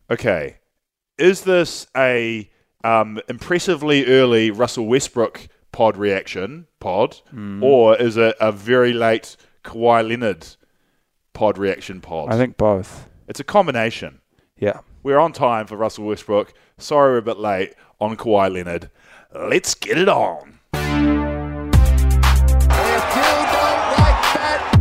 Okay. Is this a impressively early Russell Westbrook pod reaction pod, or is it a very late Kawhi Leonard pod reaction pod? I think both. It's a combination. Yeah. We're on time for Russell Westbrook. Sorry we're a bit late on Kawhi Leonard. Let's get it on. If you don't like that,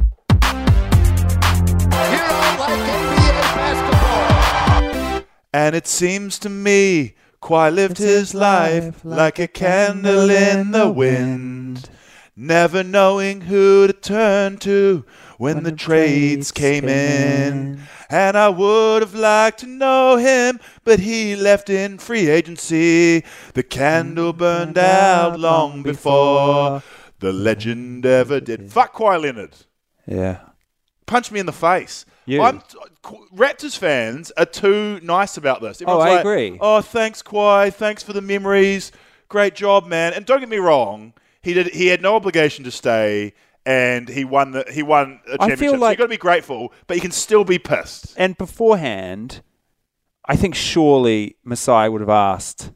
you don't like NBA basketball. And it seems to me Kawhi lived his life like a candle in the wind, never knowing who to turn to when the trades came in. And I would have liked to know him, but he left in free agency. The candle burned out long before the legend ever did. Fuck Kawhi Leonard. Yeah. Punch me in the face. You. Raptors fans are too nice about this. Everyone's I like, agree. Oh, thanks, Kawhi. Thanks for the memories. Great job, man. And don't get me wrong, he had no obligation to stay, and he won a championship. feel So like- you've got to be grateful, but you can still be pissed. And beforehand, I think surely Masai would have asked,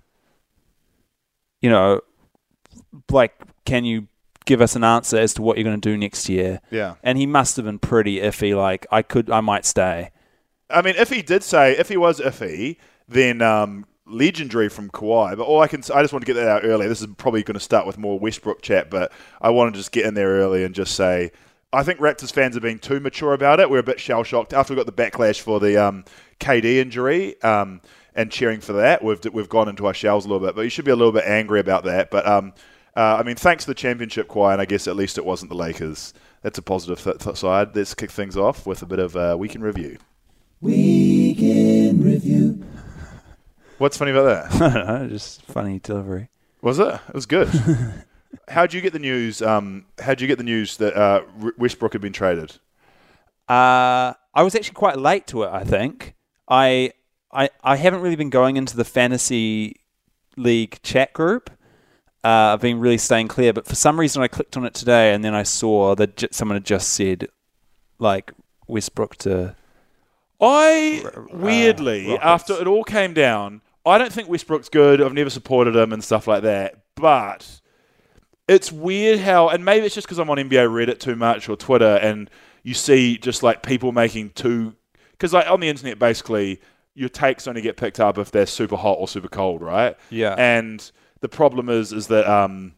can you give us an answer as to what you're going to do next year? Yeah. And he must have been pretty iffy, like, I might stay. I mean, if he was iffy, then legendary from Kawhi. But I just want to get that out early. This is probably going to start with more Westbrook chat, but I want to just get in there early and just say, I think Raptors fans are being too mature about it. We're a bit shell-shocked. After we got the backlash for the KD injury and cheering for that, we've gone into our shells a little bit. But you should be a little bit angry about that. But, thanks to the championship, Kawhi, and I guess at least it wasn't the Lakers. That's a positive side. Let's kick things off with a bit of Week in Review. Week in Review. What's funny about that? I don't know, just funny delivery. Was it? It was good. How'd you get the news? That Westbrook had been traded? I was actually quite late to it, I think. I haven't really been going into the fantasy league chat group. I've been really staying clear, but for some reason I clicked on it today and then I saw that someone had just said, like, Westbrook to... Weirdly, Rockets. after it all came down, I don't think Westbrook's good. I've never supported him and stuff like that. But it's weird how, and maybe it's just because I'm on NBA Reddit too much or Twitter, and you see just like people making because like on the internet, basically, your takes only get picked up if they're super hot or super cold, right? Yeah. And the problem is that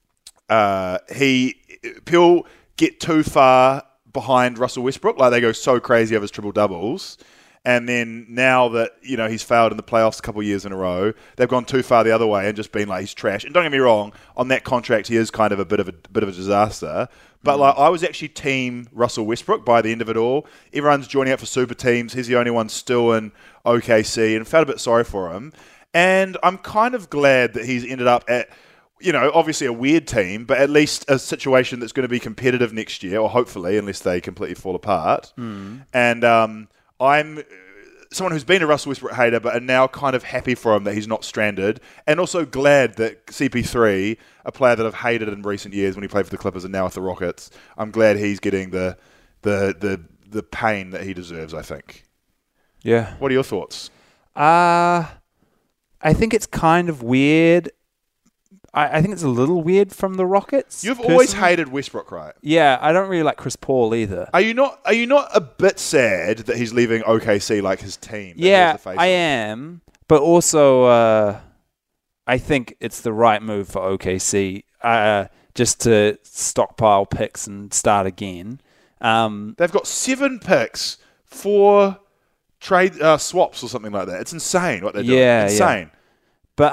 he'll get too far behind Russell Westbrook. Like, they go so crazy over his triple doubles. And then now that, he's failed in the playoffs a couple of years in a row, they've gone too far the other way and just been like, he's trash. And don't get me wrong, on that contract, he is kind of a bit of a disaster. But like, I was actually team Russell Westbrook by the end of it all. Everyone's joining up for super teams. He's the only one still in OKC, and felt a bit sorry for him. And I'm kind of glad that he's ended up at, obviously a weird team, but at least a situation that's going to be competitive next year, or hopefully, unless they completely fall apart. And I'm someone who's been a Russell Westbrook hater, but are now kind of happy for him that he's not stranded, and also glad that CP3, a player that I've hated in recent years when he played for the Clippers and now with the Rockets, I'm glad he's getting the pain that he deserves, I think. Yeah. What are your thoughts? I think it's kind of weird. I think it's a little weird from the Rockets. You've always personally. hated Westbrook, right? Yeah, I don't really like Chris Paul either. Are you not a bit sad that he's leaving OKC, like his team? Yeah, I am. But also, I think it's the right move for OKC just to stockpile picks and start again. They've got 7 picks for trade swaps or something like that. It's insane what they're doing. Yeah, insane. But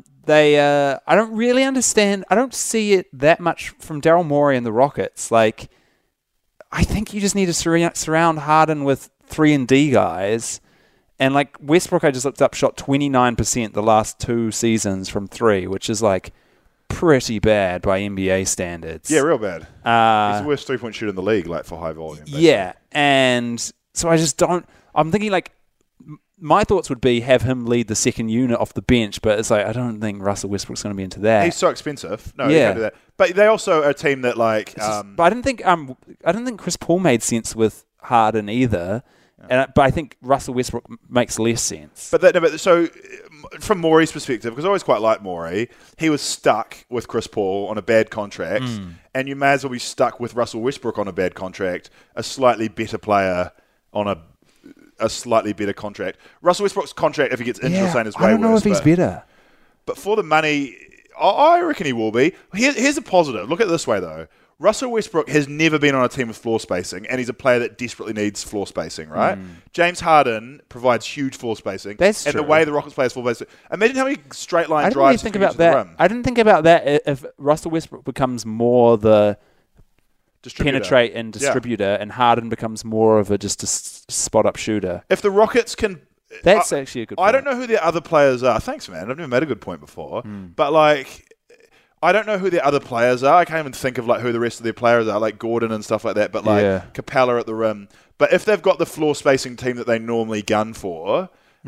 I don't really understand. I don't see it that much from Daryl Morey and the Rockets. Like, I think you just need to surround Harden with 3-and-D guys. And like Westbrook, I just looked up, shot 29% the last 2 seasons from 3, which is like pretty bad by NBA standards. Yeah, real bad. He's the worst 3-point shooter in the league, like, for high volume. Basically. Yeah, and so I just don't. I'm thinking like. My thoughts would be have him lead the second unit off the bench, but it's like I don't think Russell Westbrook's going to be into that. He's so expensive. No, Yeah. he can't do that. But they also are a team that like. But I didn't think Chris Paul made sense with Harden either, But I think Russell Westbrook makes less sense. So from Morey's perspective, because I always quite liked Morey, he was stuck with Chris Paul on a bad contract, and you may as well be stuck with Russell Westbrook on a bad contract, a slightly better player on a slightly better contract. Russell Westbrook's contract, if he gets injured, is way worse. I don't know if he's better. But for the money, I reckon he will be. Here's a positive. Look at it this way, though. Russell Westbrook has never been on a team with floor spacing, and he's a player that desperately needs floor spacing, right? James Harden provides huge floor spacing. That's and true. the way the Rockets play is floor spacing. Imagine how many straight line I didn't drives really think he can about get to the that. rim. I didn't think about that if Russell Westbrook becomes more the Distributor. penetrate and distributor, and Harden becomes more of just a spot-up shooter. If the Rockets can... That's actually a good point. I don't know who the other players are. Thanks, man. I've never made a good point before. But, I don't know who the other players are. I can't even think of who the rest of their players are, like Gordon and stuff like that, but Capella at the rim. But if they've got the floor spacing team that they normally gun for,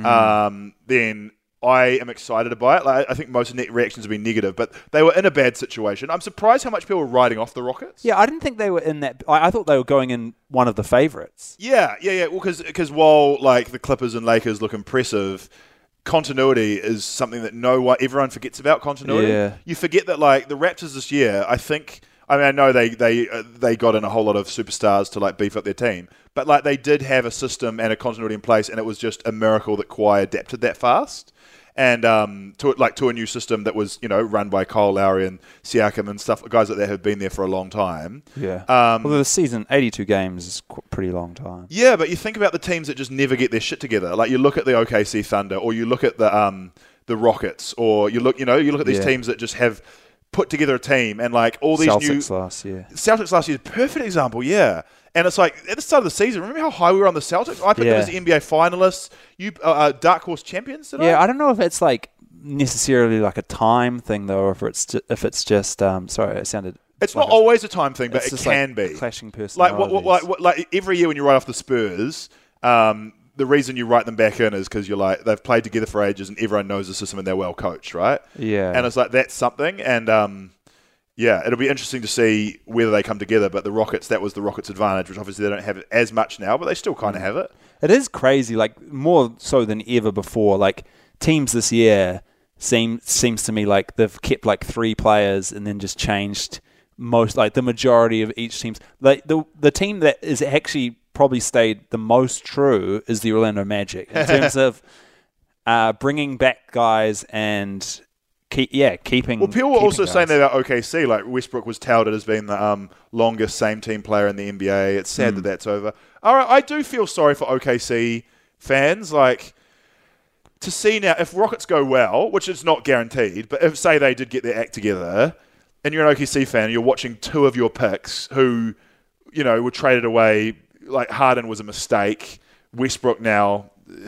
then I am excited about it. I think most net reactions have been negative, but they were in a bad situation. I'm surprised how much people were riding off the Rockets. Yeah, I didn't think they were in that. I thought they were going in one of the favourites. Yeah. Well, because while the Clippers and Lakers look impressive, continuity is something that everyone forgets about continuity. Yeah. You forget that the Raptors this year, I know they got in a whole lot of superstars to beef up their team, but they did have a system and a continuity in place, and it was just a miracle that Kawhi adapted that fast. And to a new system that was run by Kyle Lowry and Siakam and stuff, guys like that have been there for a long time. Yeah. Although the season, 82 games is a pretty long time. Yeah, but you think about the teams that just never get their shit together. You look at the OKC Thunder, or you look at the Rockets, or you look at these teams that just have put together a team, and all these Celtics last year. Celtics last year is a perfect example. Yeah. And it's at the start of the season, remember how high we were on the Celtics? I picked them as the NBA finalists. You dark horse champions, did I? I don't know if it's necessarily a time thing though, or if it's just sorry, it sounded. It's not always a time thing, but it just can be clashing personalities. Every year when you write off the Spurs, the reason you write them back in is because you're they've played together for ages and everyone knows the system and they're well coached, right? Yeah. And it's that's something, and it'll be interesting to see whether they come together. But the Rockets, that was the Rockets' advantage, which obviously they don't have it as much now, but they still kind of have it. It is crazy, more so than ever before. Teams this year seems to me they've kept 3 players and then just changed most, the majority of each team's. The team that is actually probably stayed the most true is the Orlando Magic in terms of bringing back guys and keeping. Well, people were also guys. saying that about OKC. Westbrook was touted as being the longest same-team player in the NBA. It's sad that that's over. All right, I do feel sorry for OKC fans. To see now, if Rockets go well, which is not guaranteed, but if, say, they did get their act together, and you're an OKC fan, and you're watching 2 of your picks who, were traded away, Harden was a mistake, Westbrook now...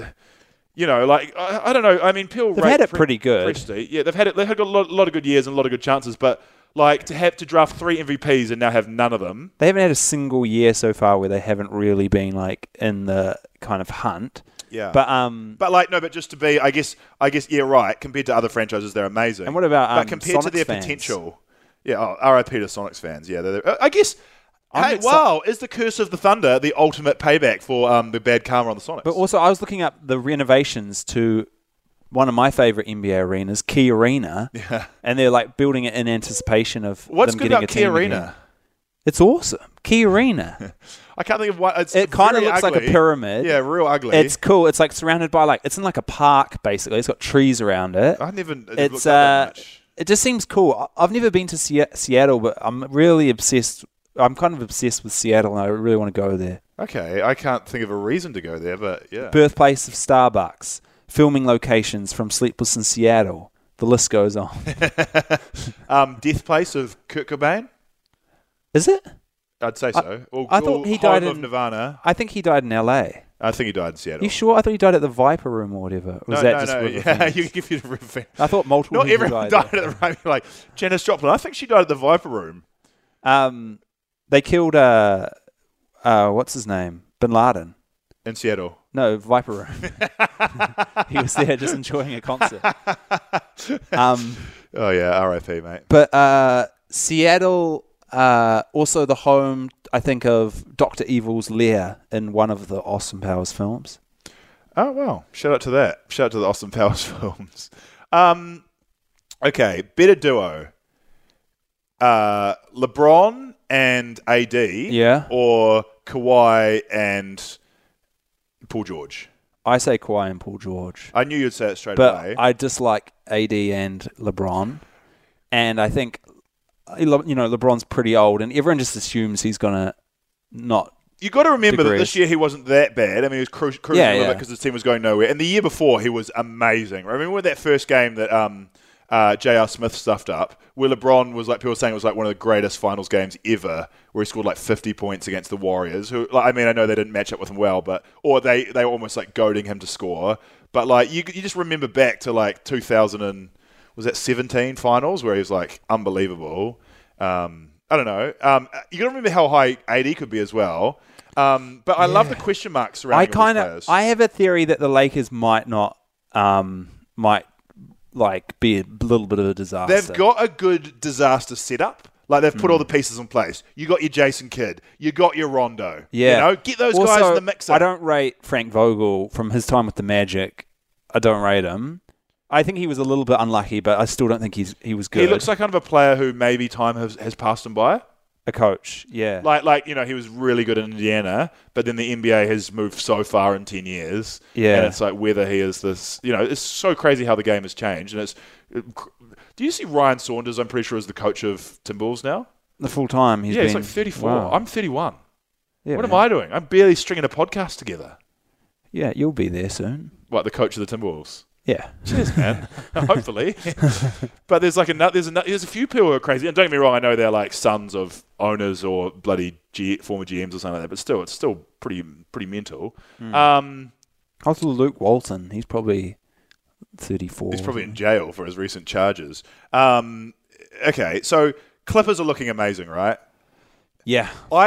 I don't know. I mean, Peel they've had it pretty good. Yeah, they've had a lot of good years and a lot of good chances, but to draft 3 MVPs and now have none of them. They haven't had a single year so far where they haven't really been in the kind of hunt. Yeah, but just to be, I guess, yeah, right. Compared to other franchises, they're amazing. And what about but compared Sonics to their fans? potential? Yeah, RIP to Sonics fans. Yeah, I guess. Hey, is the Curse of the Thunder the ultimate payback for the bad karma on the Sonics? But also, I was looking up the renovations to one of my favorite NBA arenas, Key Arena, and they're building it in anticipation of what's them good getting about a Key team Arena? Again. It's awesome, Key Arena. I can't think of what. It kind of looks like a pyramid. Yeah, real ugly. It's cool. It's surrounded by it's in a park basically. It's got trees around it. I never. It's looked at that much. It just seems cool. I've never been to Seattle, but I'm really obsessed. I'm kind of obsessed with Seattle, and I really want to go there. Okay, I can't think of a reason to go there, but yeah. Birthplace of Starbucks, filming locations from Sleepless in Seattle. The list goes on. Death place of Kurt Cobain? Is it? I'd say so. I thought he died of in Nirvana. I think he died in L.A. I think he died in Seattle. You sure? I thought he died at the Viper Room or whatever. Or was that just River Yeah, Phoenix? you give you the River Phoenix. I thought multiple Not people everyone died died at the Viper. Janis Joplin. I think she died at the Viper Room. They killed what's his name? Bin Laden. In Seattle. No, Viper Room. He was there just enjoying a concert. Oh yeah, R.I.P. mate. But Seattle, Also the home, I think, of Dr. Evil's lair in one of the Austin Powers films. Oh, wow. Shout out to that. Shout out to the Austin Powers films. Okay, better duo. LeBron and AD. Yeah. Or Kawhi and Paul George. I say Kawhi and Paul George. I knew you'd say it straight But away. I dislike AD and LeBron. And I think, LeBron's pretty old, and everyone just assumes he's going to not. You got to remember that degrees. this year he wasn't that bad. I mean, he was cruising a little bit because his team was going nowhere. And the year before, he was amazing. I remember that first game that J.R. Smith stuffed up, where LeBron was like, people were saying it was like one of the greatest finals games ever, where he scored like 50 points against the Warriors. Who, I know they didn't match up with him well, or they were almost like goading him to score. But like you just remember back to like 2017 finals where he was like unbelievable. I don't know. You got to remember how high AD could be as well. But I love the question marks surrounding all these players. I have a theory that the Lakers might not, might like be a little bit of a disaster. They've got a good disaster setup. Like they've put all the pieces in place. You got your Jason Kidd. You got your Rondo. Yeah. You know, get those Also, guys in the mixer. I don't rate Frank Vogel from his time with the Magic. I don't rate him. I think he was a little bit unlucky, but I still don't think he was good. He looks like kind of a player who maybe time has passed him by. a coach. Yeah. Like he was really good in Indiana, but then the NBA has moved so far in 10 years. Yeah. And it's like whether he is this, it's so crazy how the game has changed. And do you see Ryan Saunders, I'm pretty sure, is the coach of Timberwolves now? The full time he's been. He's like 34. Wow. I'm 31. Yeah, what am I doing? I'm barely stringing a podcast together. Yeah, you'll be there soon. What, the coach of the Timberwolves? Yeah. Cheers, man. Hopefully. But there's there's a few people who are crazy. And don't get me wrong, I know they're like sons of owners or bloody former GMs or something like that. But still, it's still pretty mental. Also, Luke Walton. He's probably 34. He's probably in jail for his recent charges. Okay, so Clippers are looking amazing, right? Yeah.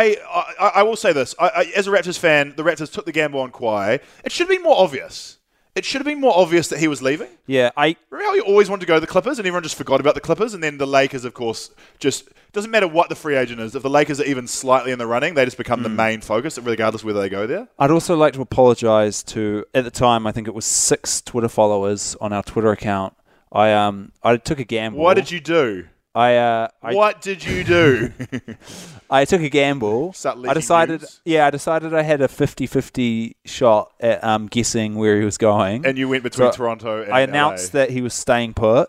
I will say this. I, as a Raptors fan, the Raptors took the gamble on Kawhi. It should have been more obvious. It should have been more obvious that he was leaving. Yeah. Remember how he always wanted to go to the Clippers and everyone just forgot about the Clippers? And then the Lakers, of course, just doesn't matter what the free agent is. If the Lakers are even slightly in the running, they just become the main focus, regardless of whether they go there. I'd also like to apologise to, at the time, I think it was 6 Twitter followers on our Twitter account. I took a gamble. What did you do? What did you do? I took a gamble. Start leaking I decided news? I had a 50-50 shot at guessing where he was going. And you went between So Toronto and I announced LA. that he was staying put.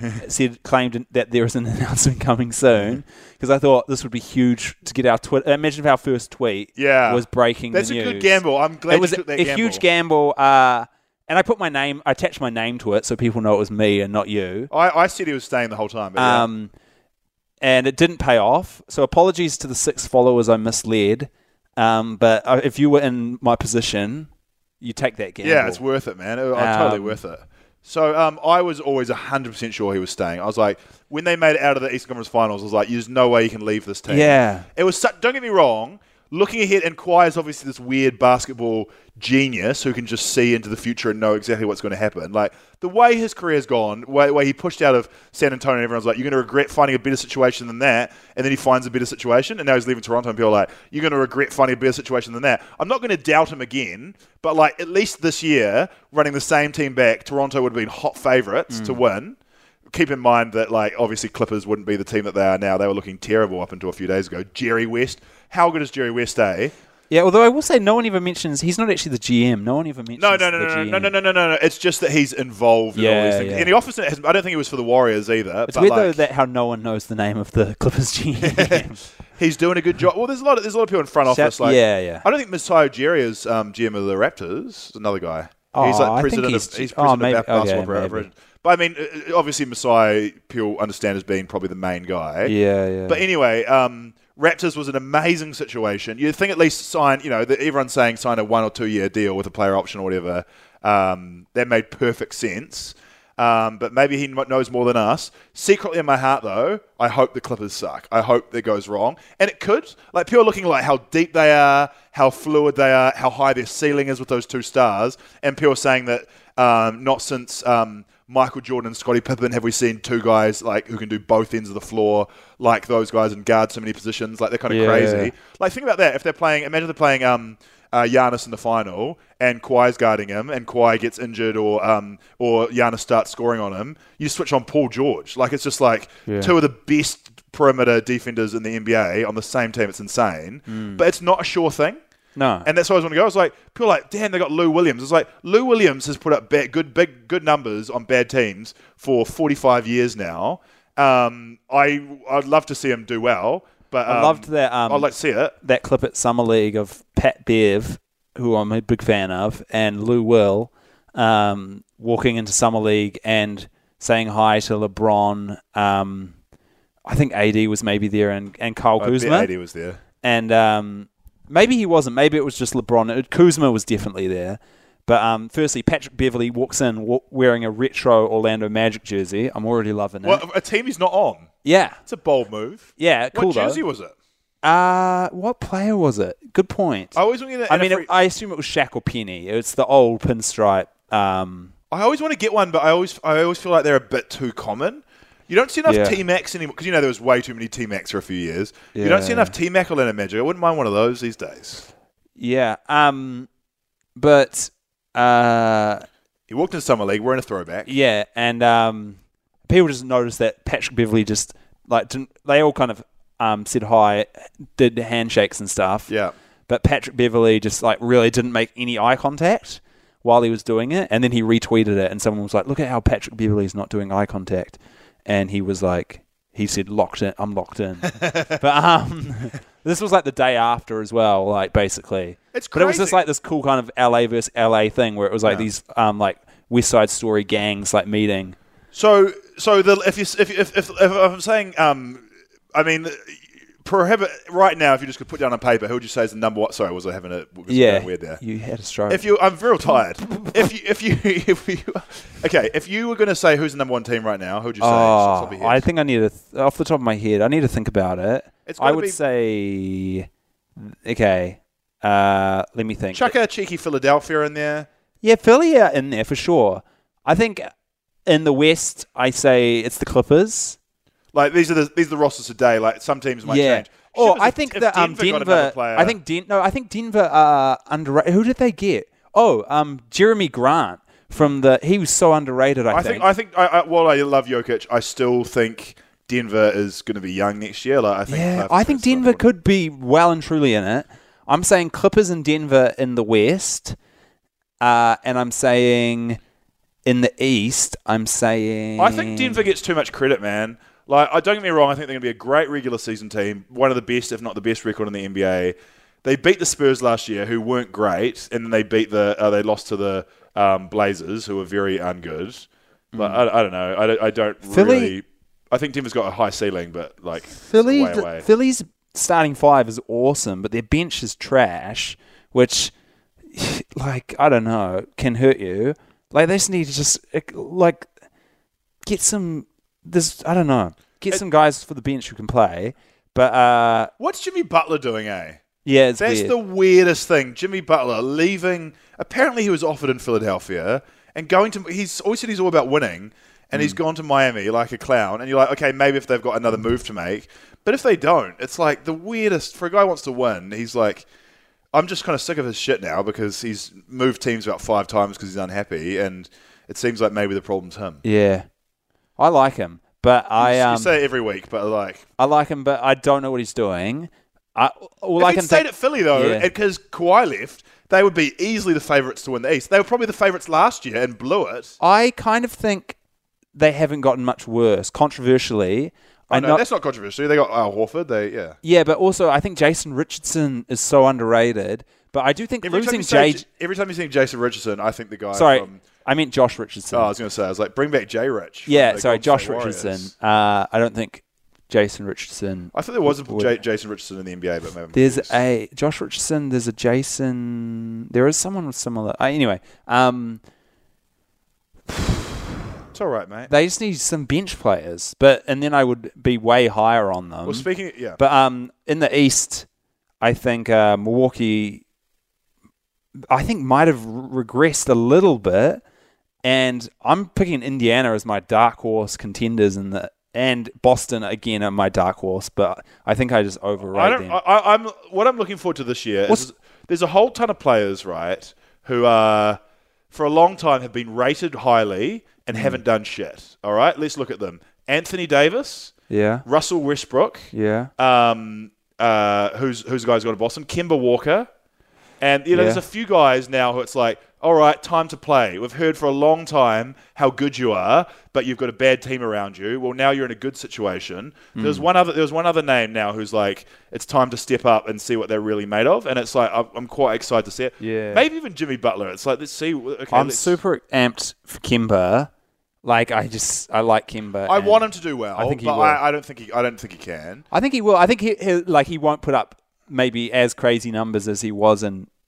Claimed that there was an announcement coming soon because I thought this would be huge to get our Twitter. Imagine if our first tweet was breaking That's the news. a good gamble. I'm glad It was you took that a gamble. huge gamble. And I put my name, I attached my name to it so people know it was me and not you. I said he was staying the whole time. But And it didn't pay off. So apologies to the 6 followers I misled. But if you were in my position, you take that gamble. Yeah, it's worth it, man. Totally worth it. So I was always 100% sure he was staying. I was like, when they made it out of the Eastern Conference Finals, I was like, there's no way you can leave this team. Yeah. It was. Don't get me wrong. Looking ahead, and Kawhi is obviously this weird basketball genius who can just see into the future and know exactly what's going to happen. Like, the way his career's gone, the way he pushed out of San Antonio, and everyone's like, you're going to regret finding a better situation than that, and then he finds a better situation, and now he's leaving Toronto, and people are like, you're going to regret finding a better situation than that. I'm not going to doubt him again, but like, at least this year, running the same team back, Toronto would have been hot favourites to win. Keep in mind that, like, obviously Clippers wouldn't be the team that they are now. They were looking terrible up until a few days ago. Jerry West. How good is Jerry West, eh? Yeah, although I will say no one even mentions, he's not actually the GM. No one even mentions No. the GM. No. It's just that he's involved in all these things. Yeah. And the office, I don't think it was for the Warriors either. It's but weird, like, though, that how no one knows the name of the Clippers GM. he's doing a good job. Well, there's a lot of people in front office. Like, yeah. I don't think Masai Ujiri is GM of the Raptors. Another guy. Oh, he's like I think president he's- of oh, maybe- basketball okay, for maybe. But I mean, obviously Masai, people understand as being probably the main guy. Yeah. But anyway, Raptors was an amazing situation. You'd think at least sign, everyone's saying sign a 1 or 2 year deal with a player option or whatever. That made perfect sense. But maybe he knows more than us. Secretly in my heart, though, I hope the Clippers suck. I hope that goes wrong. And it could. Like, people are looking like how deep they are, how fluid they are, how high their ceiling is with those 2 stars. And people are saying that not since Michael Jordan and Scottie Pippen, have we seen two guys like who can do both ends of the floor like those guys and guard so many positions? Like they're kind of crazy. Like think about that. If they're playing, imagine they're playing Giannis in the final and Kawhi's guarding him and Kawhi gets injured or Giannis starts scoring on him. You switch on Paul George. Like it's just like two of the best perimeter defenders in the NBA on the same team. It's insane. But it's not a sure thing. No. And that's why I was going to go. I was like, people are like, damn, they got Lou Williams. It's like, Lou Williams has put up good numbers on bad teams for 45 years now. I'd love to see him do well, but I loved that. I'd like to see it. That clip at Summer League of Pat Bev, who I'm a big fan of, and Lou Will walking into Summer League and saying hi to LeBron. I think AD was maybe there and Kyle Kuzma. AD was there. And maybe he wasn't. Maybe it was just LeBron. Kuzma was definitely there. But firstly, Patrick Beverley walks in wearing a retro Orlando Magic jersey. I'm already loving it. Well, a team he's not on. Yeah. It's a bold move. Yeah, cool What jersey was it? What player was it? Good point. I always want to get I assume it was Shaq or Penny. It's the old pinstripe. I always want to get one, but I always feel like they're a bit too common. You don't see enough T-Max anymore, because there was way too many T-Max for a few years. Yeah. You don't see enough T-Mac Orlando Magic. I wouldn't mind one of those these days. Yeah. But he walked into Summer League wearing a throwback. Yeah, and people just noticed that Patrick Beverley just they all kind of said hi, did handshakes and stuff. Yeah. But Patrick Beverley just really didn't make any eye contact while he was doing it, and then he retweeted it, and someone was like, "Look at how Patrick Beverley's not doing eye contact," and he was like, he said, "Locked in, I'm locked in." But this was the day after as well, basically. It's crazy. But it was just this cool kind of LA versus LA thing where it was these West Side Story gangs meeting. So if I'm saying, I mean, prohibit right now. If you just could put down on paper, who would you say is the number one? Sorry, was I having a weird there? You had a stroke. I'm real tired. if you were going to say who's the number one team right now, who would you say? I think I need to off the top of my head. I need to think about it. I would say, okay. Let me think. Chuck a cheeky Philadelphia in there. Yeah, Philly are in there for sure. I think in the West, I say it's the Clippers. These are the rosters today. Some teams might change. I think that Denver. I think Denver are underrated. Who did they get? Jeremy Grant from he was so underrated. I think. While I love Jokic, I still think Denver is going to be young next year. I think Denver could be well and truly in it. I'm saying Clippers and Denver in the West, and I'm saying in the East. I think Denver gets too much credit, man. Don't get me wrong, I think they're going to be a great regular season team, one of the best, if not the best record in the NBA. They beat the Spurs last year, who weren't great, and then they beat they lost to the Blazers, who were very ungood. But I don't know. I don't really. I think Denver's got a high ceiling, but way away. Philly's starting five is awesome, but their bench is trash, which, I don't know, can hurt you. They just need to just get some. I don't know. Get some guys for the bench who can play. But what's Jimmy Butler doing, eh? Yeah, that's weird. The weirdest thing. Jimmy Butler leaving. Apparently, he was offered in Philadelphia and going to. He's always said he's all about winning, and he's gone to Miami like a clown. And you're like, okay, maybe if they've got another move to make, but if they don't, it's the weirdest. For a guy who wants to win, he's like, I'm just kind of sick of his shit now because he's moved teams about 5 times because he's unhappy, and it seems like maybe the problem's him. Yeah. I like him, but you say it every week, but I like him, but I don't know what he's doing. If he'd stayed at Philly though, because Kawhi left, they would be easily the favourites to win the East. They were probably the favourites last year and blew it. I kind of think they haven't gotten much worse. Controversially, that's not controversial. They got Horford. Yeah, but also I think Jason Richardson is so underrated. But I do think every time you think Jason Richardson, I think the guy. Sorry, I meant Josh Richardson. I was going to say, I was like, bring back J Rich. Yeah, sorry, Josh Richardson. I don't think Jason Richardson. I thought there was a Jason Richardson in the NBA, but maybe there's a Josh Richardson. There's a Jason. There is someone with similar. Anyway, it's all right, mate. They just need some bench players, and then I would be way higher on them. Well, but in the East, I think Milwaukee. I think might have regressed a little bit, And I'm picking Indiana as my dark horse contenders and Boston again are my dark horse, but I think I just overrate them. What I'm looking forward to this year is there's a whole ton of players, right, who are for a long time have been rated highly and haven't done shit. All right, let's look at them. Anthony Davis, Yeah. Russell Westbrook, Yeah. who's the guys got to Boston, Kemba Walker, and Yeah. there's a few guys now who it's like, all right, time to play. We've heard for a long time how good you are, but you've got a bad team around you. Well, now you're in a good situation. There's one other name now who's like, it's time to step up and see what they're really made of, and it's like I'm quite excited to see it. Yeah. Maybe even Jimmy Butler. It's like, let's see. Okay, I'm super amped for Kimber. Like I like Kimber. I want him to do well. I think he but will. I don't think he can. I think he will. I think he won't put up maybe as crazy numbers as he was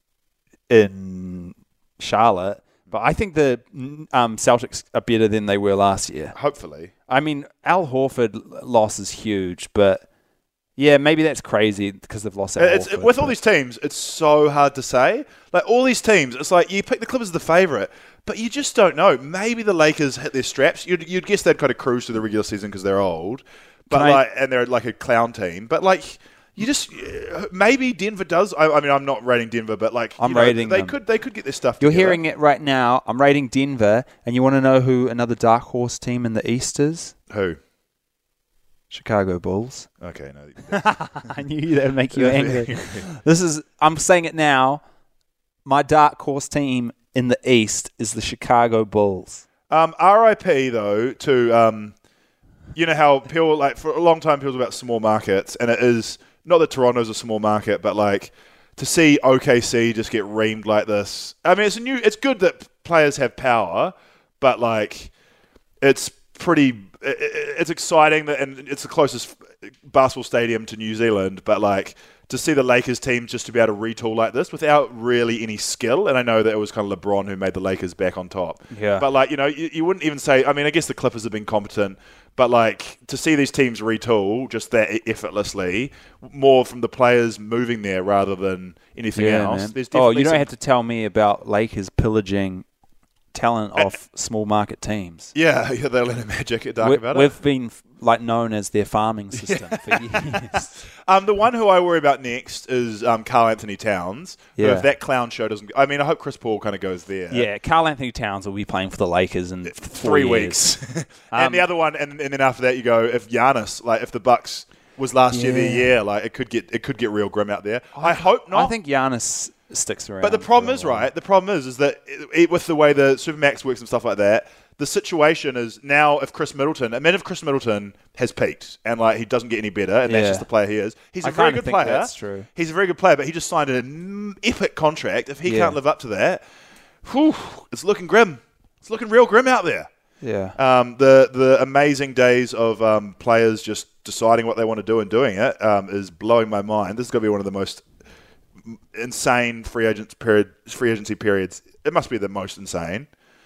in Charlotte, but I think the Celtics are better than they were last year. Hopefully. I mean, Al Horford loss is huge, but yeah, maybe that's crazy because they've lost Al Horford. With all these teams, it's so hard to say. Like all these teams, it's like you pick the Clippers as the favourite, but you just don't know. Maybe the Lakers hit their straps. You'd guess they'd kind of cruise through the regular season because they're old, and they're like a clown team. But like you just maybe Denver does. I mean, I'm not rating Denver, but like I'm rating they them. They could get their stuff. You're together. hearing it right now. I'm rating Denver, and you want to know who another dark horse team in the East is? Who? Chicago Bulls. Okay, no. I knew that would make you angry. I'm saying it now. My dark horse team in the East is the Chicago Bulls. RIP though to you know how Peel, like for a long time Peel's about small markets, and it is not that Toronto's a small market, but like to see OKC just get reamed like this. I mean, it's good that players have power, but like it's exciting that, and it's the closest basketball stadium to New Zealand, but like to see the Lakers team just to be able to retool like this without really any skill. And I know that it was kind of LeBron who made the Lakers back on top. Yeah. But like, you wouldn't even say, I mean, I guess the Clippers have been competent, but like to see these teams retool just that effortlessly, more from the players moving there rather than anything else. Man. There's You definitely don't have to tell me about Lakers pillaging talent off small market teams. Yeah, the Atlanta Magic at Dark about it. We've been like known as their farming system for years. The one who I worry about next is Karl Anthony Towns. Who, Yeah. if that clown show doesn't, I mean, I hope Chris Paul kind of goes there. Yeah, Karl Anthony Towns will be playing for the Lakers in 3 weeks. And the other one, and then after that, you go if Giannis, like if the Bucks was last year their year, like it could get real grim out there. I hope not. I think Giannis sticks around. But the problem is, right? The problem is that with the way the Supermax works and stuff like that, the situation is now if Chris Middleton has peaked and like he doesn't get any better, and that's just the player he is. He's a very good player. That's true. He's a very good player, but he just signed an epic contract. If he can't live up to that, it's looking grim. It's looking real grim out there. Yeah. The amazing days of players just deciding what they want to do and doing it is blowing my mind. This is going to be one of the most insane free agency periods. It must be the most insane.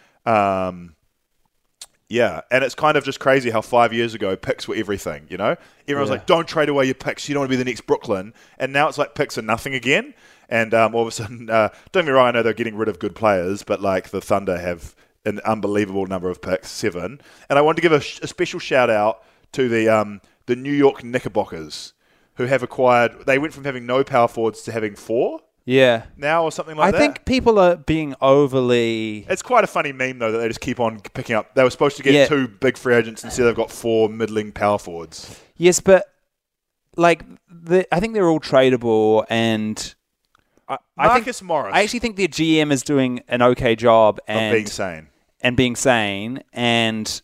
Yeah, and it's kind of just crazy how 5 years ago picks were everything, you know? Everyone was like, don't trade away your picks. You don't want to be the next Brooklyn. And now it's like picks are nothing again. And all of a sudden, don't get me wrong, I know they're getting rid of good players, but like the Thunder have an unbelievable number of picks, 7. And I want to give a special shout out to the New York Knickerbockers, who have acquired, they went from having no power forwards to having 4 Yeah. now or something like that. I think people are being overly... It's quite a funny meme, though, that they just keep on picking up. They were supposed to get 2 big free agents, instead they've got 4 middling power forwards. Yes, but like I think they're all tradable, and Marcus Morris. I actually think their GM is doing an okay job of being sane. And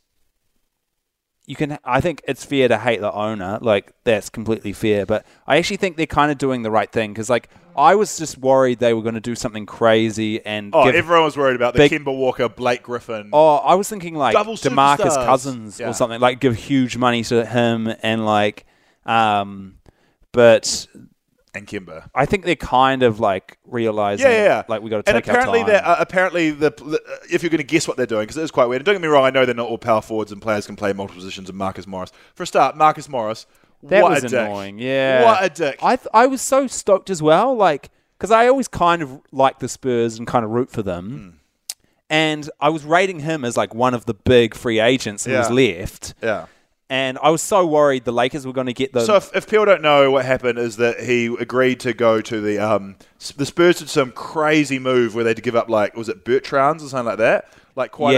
I think it's fair to hate the owner, like that's completely fair, but I actually think they're kind of doing the right thing, because like I was just worried they were going to do something crazy and everyone was worried about the Kemba Walker, Blake Griffin. I was thinking like Double DeMarcus superstars. Cousins or something, like give huge money to him and like but and Kemba. I think they're kind of like realizing, like we got to take our time. And apparently, if you're going to guess what they're doing, because it is quite weird. And don't get me wrong, I know they're not all power forwards and players can play multiple positions. And Marcus Morris, for a start, Marcus Morris, that what was a dick. annoying. Yeah, what a dick. I was so stoked as well, like because I always kind of like the Spurs and kind of root for them. And I was rating him as like one of the big free agents who was left. Yeah. And I was so worried the Lakers were going to get the... So if people don't know, what happened is that he agreed to go to the Spurs did some crazy move where they had to give up, like, was it Bertrands or something like that? Like quite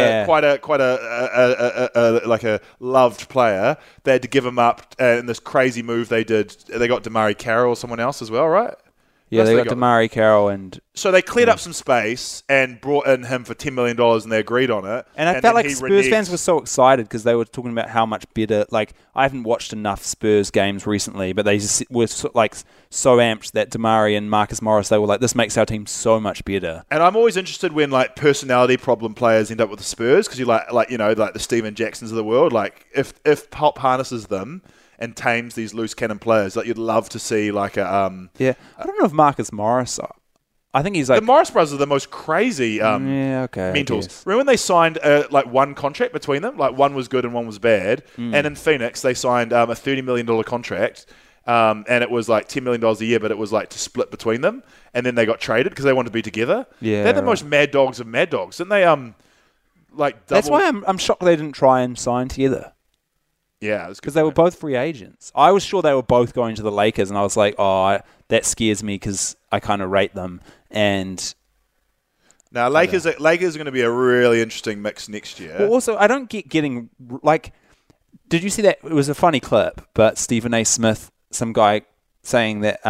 a like a loved player. They had to give him up in this crazy move they did. They got Damari Carroll or someone else as well, right? Yeah, they got Damari Carroll and... So they cleared up some space and brought in him for $10 million and they agreed on it. And I felt like Spurs fans were so excited because they were talking about how much better... Like, I haven't watched enough Spurs games recently, but they just were so amped that Damari and Marcus Morris, they were like, this makes our team so much better. And I'm always interested when, like, personality problem players end up with the Spurs because you like the Steven Jacksons of the world. Like, if Pop harnesses them... and tames these loose cannon players. Like, you'd love to see like a... I don't know if Marcus Morris... I think he's like... The Morris brothers are the most crazy mentors. Remember when they signed one contract between them? Like, one was good and one was bad. And in Phoenix, they signed a $30 million contract. And it was like $10 million a year, but it was like to split between them. And then they got traded because they wanted to be together. Yeah, They're the most mad dogs of mad dogs. Didn't they... That's why I'm shocked they didn't try and sign together. Yeah, because they were both free agents. I was sure they were both going to the Lakers, and I was like, that scares me because I kind of rate them. And now Lakers are going to be a really interesting mix next year. Well, also, I don't get getting like. Did you see that? It was a funny clip, but Stephen A. Smith, some guy saying that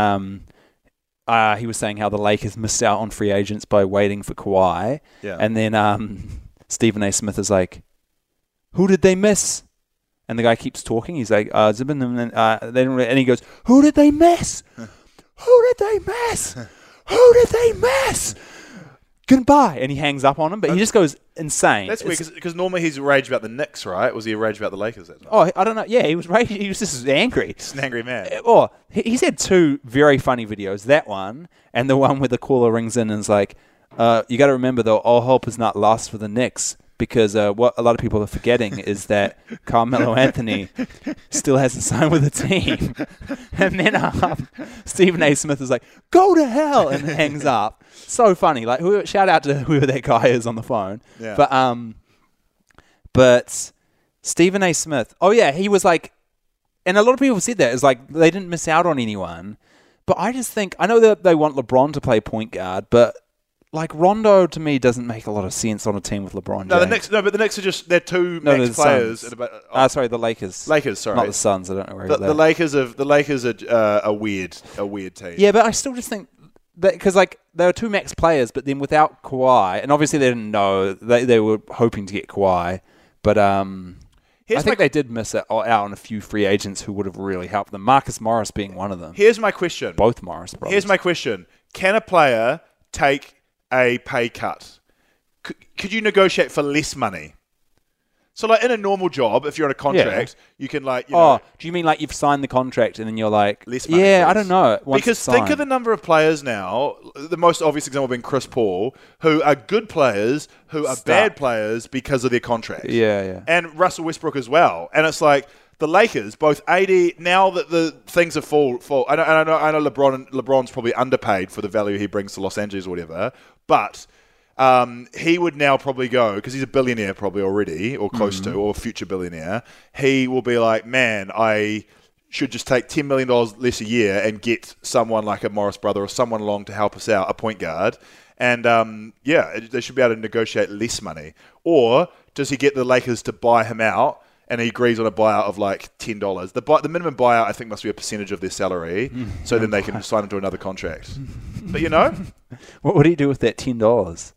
he was saying how the Lakers missed out on free agents by waiting for Kawhi. Yeah. And then Stephen A. Smith is like, who did they miss? And the guy keeps talking. He's like, they didn't really, and he goes, who did they miss? Who did they miss? Who did they miss? Goodbye. And he hangs up on him, but he just goes insane. That's weird because normally he's raged about the Knicks, right? Was he raged about the Lakers? Oh, I don't know. Yeah, he was raged. He was just angry. Just an angry man. Oh, he's had two very funny videos. That one and the one where the caller rings in and is like, you got to remember, though, all hope is not lost for the Knicks. Because what a lot of people are forgetting is that Carmelo Anthony still hasn't signed with the team. And then Stephen A. Smith is like, go to hell, and hangs up. So funny. Like, shout out to whoever that guy is on the phone. Yeah. But Stephen A. Smith, he was like, and a lot of people said that, is like, they didn't miss out on anyone. But I just think, I know that they want LeBron to play point guard, but like, Rondo, to me, doesn't make a lot of sense on a team with LeBron James. But the Knicks are just, they're two max players. Sorry, the Lakers. Lakers, sorry. Not the Suns, I don't know where the Lakers are a weird team. Yeah, but I still just think that, because, like, they were two max players, but then without Kawhi, and obviously they didn't know, they were hoping to get Kawhi, but I think they did miss out on a few free agents who would have really helped them. Marcus Morris being one of them. Here's my question. Both Morris brothers. Here's my question. Can a player take a pay cut? Could you negotiate for less money? So, like, in a normal job, if you're on a contract, you can, like, do you mean like you've signed the contract and then you're like, less money? Yeah, I don't know. Because think of the number of players now, the most obvious example being Chris Paul, who are good players, who are bad players because of their contract. Yeah. And Russell Westbrook as well. And it's like, the Lakers, both AD, now that the things are full. I know LeBron's probably underpaid for the value he brings to Los Angeles or whatever, but he would now probably go, because he's a billionaire probably already, or close to, or future billionaire. He will be like, man, I should just take $10 million less a year and get someone like a Morris brother or someone along to help us out, a point guard. And, they should be able to negotiate less money. Or does he get the Lakers to buy him out? And he agrees on a buyout of like $10. The minimum buyout, I think, must be a percentage of their salary, so then they can sign him to another contract. But what would he do with that $10?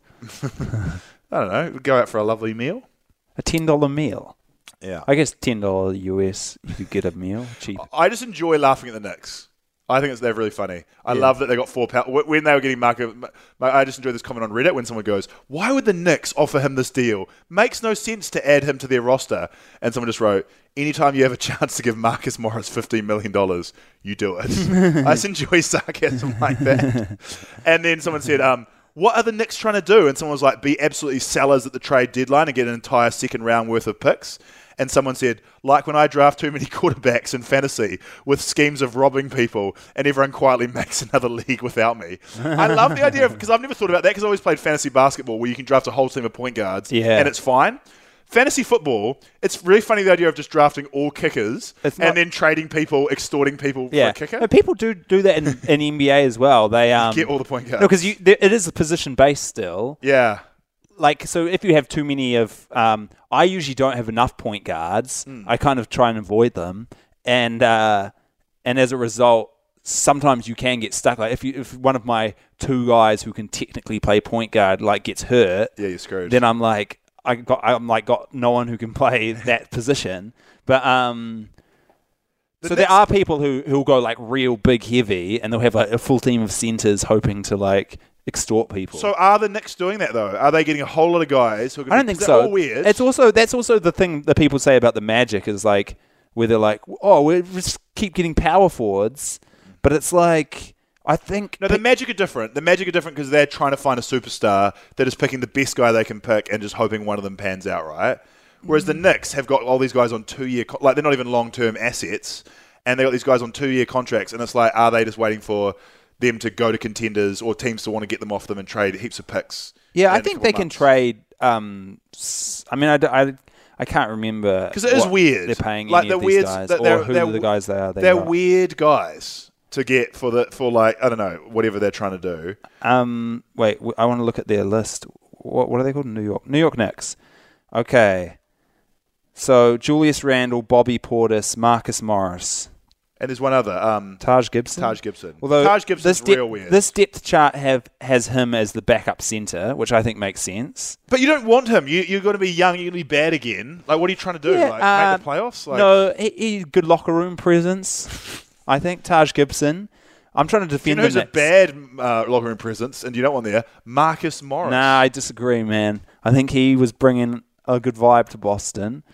I don't know. We'd go out for a lovely meal. A $10 meal. Yeah, I guess $10 US you could get a meal cheap. I just enjoy laughing at the Knicks. I think they're really funny. I love that they got £4 when they were getting market. I just enjoyed this comment on Reddit when someone goes, "Why would the Knicks offer him this deal? Makes no sense to add him to their roster." And someone just wrote, "Anytime you have a chance to give Marcus Morris $15 million, you do it." I just enjoy sarcasm like that. And then someone said, what are the Knicks trying to do? And someone was like, be absolutely sellers at the trade deadline and get an entire second round worth of picks. And someone said, like when I draft too many quarterbacks in fantasy with schemes of robbing people and everyone quietly makes another league without me. I love the idea of, because I've never thought about that because I always played fantasy basketball where you can draft a whole team of point guards and it's fine. Fantasy football, it's really funny the idea of just drafting all kickers and then trading people, extorting people for a kicker. No, people do that in NBA as well. They get all the point guards. No, because it is a position based still. Yeah. Like, so if you have too many of... I usually don't have enough point guards. I kind of try and avoid them. And as a result, sometimes you can get stuck. Like, if one of my two guys who can technically play point guard, like, gets hurt... Yeah, you're screwed. Then I'm like... I'm got no one who can play that position. But... So there are people who'll go, like, real big heavy, and they'll have, like, a full team of centers hoping to, like... extort people. So are the Knicks doing that though? Are they getting a whole lot of guys who are going I don't think so. All weird. That's also the thing that people say about the Magic is like where they're like, oh, we just keep getting power forwards, but it's like I think the Magic are different. The Magic are different because they're trying to find a superstar that is picking the best guy they can pick and just hoping one of them pans out, right? Whereas the Knicks have got all these guys on 2-year like they're not even long-term assets, and they got these guys on 2-year contracts, and it's like, are they just waiting for them to go to contenders or teams to want to get them off them and trade heaps of picks? Yeah, I think they can trade. I mean, I can't remember because it is weird. They're paying like any of these guys or who the guys they are. They're weird guys to get for like I don't know whatever they're trying to do. Wait, I want to look at their list. What are they called? New York Knicks. Okay, so Julius Randle, Bobby Portis, Marcus Morris. And there's one other. Taj Gibson? Taj Gibson. Although Taj Gibson's real weird. This depth chart has him as the backup centre, which I think makes sense. But you don't want him. You're going to be young. You're going to be bad again. Like, what are you trying to do? Yeah, make the playoffs? Like, no, he good locker room presence. I think Taj Gibson. I'm trying to defend who's a bad locker room presence and you don't want there? Marcus Morris. Nah, I disagree, man. I think he was bringing a good vibe to Boston.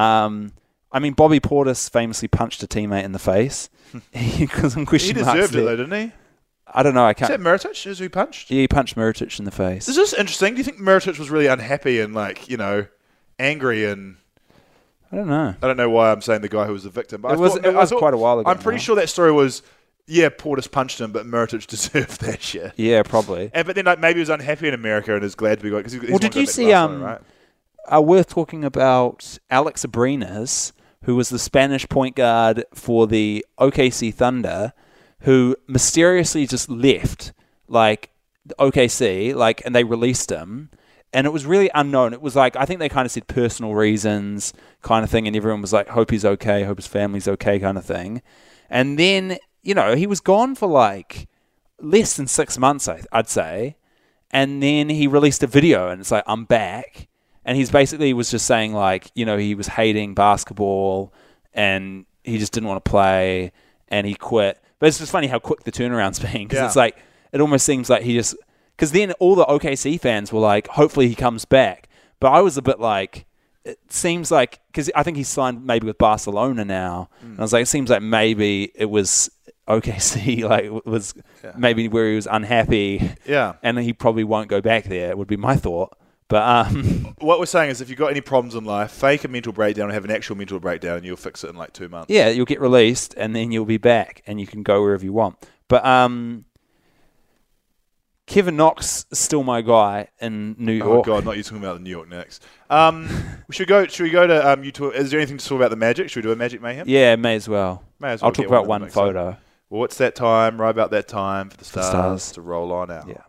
I mean, Bobby Portis famously punched a teammate in the face. Because I'm questioning. He deserved it, though, didn't he? I don't know. I can't. Is that Mirotic? Is who he punched? Yeah, he punched Mirotic in the face. Is this interesting? Do you think Mirotic was really unhappy and, like, you know, angry and... I don't know. I don't know why I'm saying the guy who was the victim. But it was quite a while ago. I'm pretty sure that story was, yeah, Portis punched him, but Mirotic deserved that shit. Yeah, probably. But then, like, maybe he was unhappy in America and is glad to be going. Well, did you see? Right? Worth talking about Alex Abrinas, who was the Spanish point guard for the OKC Thunder, who mysteriously just left, like, OKC, like, and they released him, and it was really unknown. It was like, I think they kind of said personal reasons kind of thing, and everyone was like, hope he's okay, hope his family's okay kind of thing. And then, you know, he was gone for, like, less than 6 months, I'd say, and then he released a video, and it's like, I'm back. And he's basically was just saying, like, you know, he was hating basketball and he just didn't want to play and he quit. But it's just funny how quick the turnaround's been because it's like, it almost seems like he just... Because then all the OKC fans were like, hopefully he comes back. But I was a bit like, it seems like... Because I think he's signed maybe with Barcelona now. And I was like, it seems like maybe it was OKC, like, was maybe where he was unhappy. Yeah. And he probably won't go back there, would be my thought. But what we're saying is if you've got any problems in life, fake a mental breakdown and have an actual mental breakdown and you'll fix it in like 2 months. Yeah, you'll get released and then you'll be back and you can go wherever you want. But Kevin Knox is still my guy in New York. Oh, God, not you talking about the New York Knicks. Should we go to you two? Is there anything to talk about the Magic? Should we do a Magic Mayhem? Yeah, may as well. I'll talk about one photo. Well, what's that time? Right about that time for the Stars to roll on out. Yeah.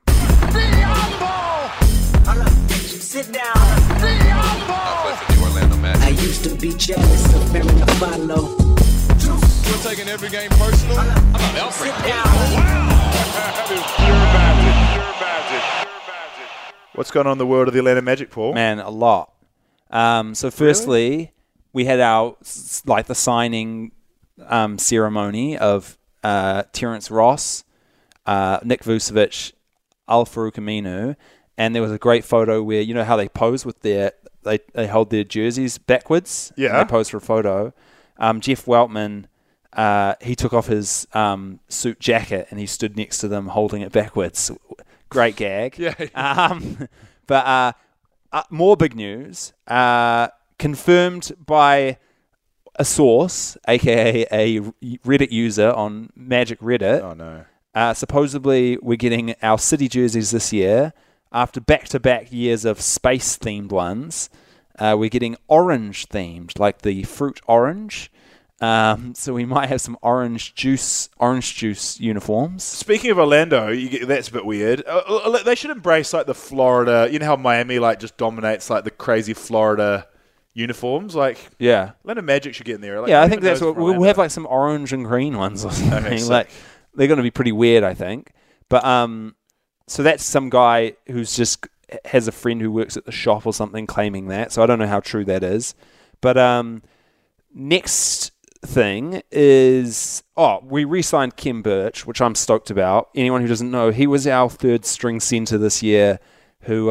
Sit down. I play for the Orlando Magic. I used to be jealous of Mary Follow. You're taking every game personal. I'm not Alfred. Sit down. Pure magic. What's going on in the world of the Atlanta Magic, Paul? Man, a lot. So firstly, we had our, like, the signing ceremony of Terrence Ross, Nick Vucevic, Al-Farouq Aminu. And there was a great photo where, you know how they pose with they hold their jerseys backwards? Yeah. And they pose for a photo. Jeff Weltman, he took off his suit jacket and he stood next to them holding it backwards Great gag. Yeah. But more big news. Confirmed by a source, aka a Reddit user on Magic Reddit. Oh, no. Supposedly, we're getting our City jerseys this year. After back-to-back years of space-themed ones, we're getting orange-themed, like the fruit orange. So we might have some orange juice uniforms. Speaking of Orlando, that's a bit weird. They should embrace like the Florida. You know how Miami like just dominates like the crazy Florida uniforms. Like, Yeah. Orlando Magic should get in there. Like, Yeah, I even think that's those what from we'll Orlando. have, like some orange and green ones or something. Okay, sick. Like they're going to be pretty weird, I think. But so that's some guy who's just has a friend who works at the shop or something claiming that. So I don't know how true that is. But next thing is we re-signed Kem Birch, which I'm stoked about. Anyone who doesn't know, he was our third string centre this year, who